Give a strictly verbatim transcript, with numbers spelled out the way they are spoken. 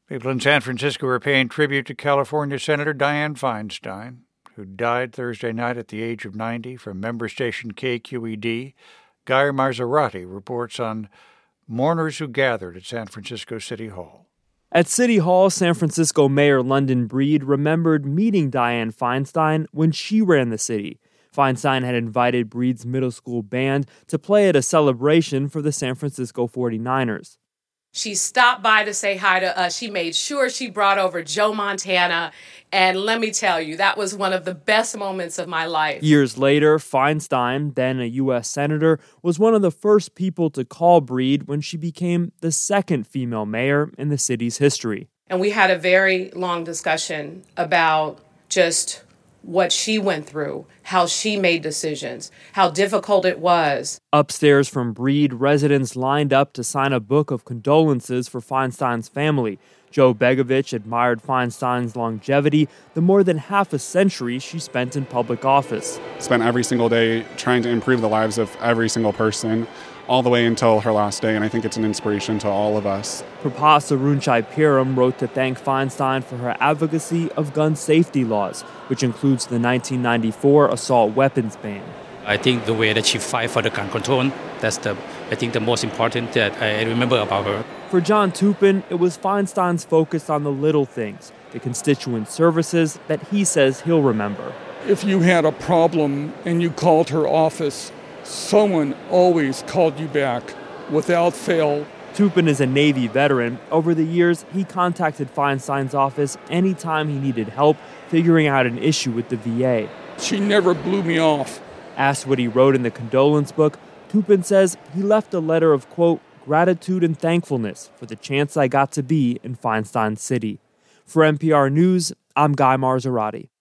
People in San Francisco are paying tribute to California Senator Dianne Feinstein, who died Thursday night at the age of ninety from member station K Q E D. Guy Marzorati reports on mourners who gathered at San Francisco City Hall. At City Hall, San Francisco Mayor London Breed remembered meeting Dianne Feinstein when she ran the city. Feinstein had invited Breed's middle school band to play at a celebration for the San Francisco forty-niners. She stopped by to say hi to us. She made sure she brought over Joe Montana. And let me tell you, that was one of the best moments of my life. Years later, Feinstein, then a U S senator, was one of the first people to call Breed when she became the second female mayor in the city's history. And we had a very long discussion about just what she went through, how she made decisions, how difficult it was. Upstairs from Breed, residents lined up to sign a book of condolences for Feinstein's family. Joe Begovich admired Feinstein's longevity, the more than half a century she spent in public office. Spent every single day trying to improve the lives of every single person, all the way until her last day, and I think it's an inspiration to all of us. Prabha Sarunchai-Piram wrote to thank Feinstein for her advocacy of gun safety laws, which includes the nineteen ninety-four assault weapons ban. I think the way that she fight for the gun control, that's the, I think, the most important that I remember about her. For John Tupin, it was Feinstein's focus on the little things, the constituent services that he says he'll remember. If you had a problem and you called her office, someone always called you back without fail. Tupin is a Navy veteran. Over the years, he contacted Feinstein's office anytime he needed help figuring out an issue with the V A. She never blew me off. Asked what he wrote in the condolence book, Tupin says he left a letter of, quote, gratitude and thankfulness for the chance I got to be in Feinstein City. For N P R News, I'm Guy Marzorati.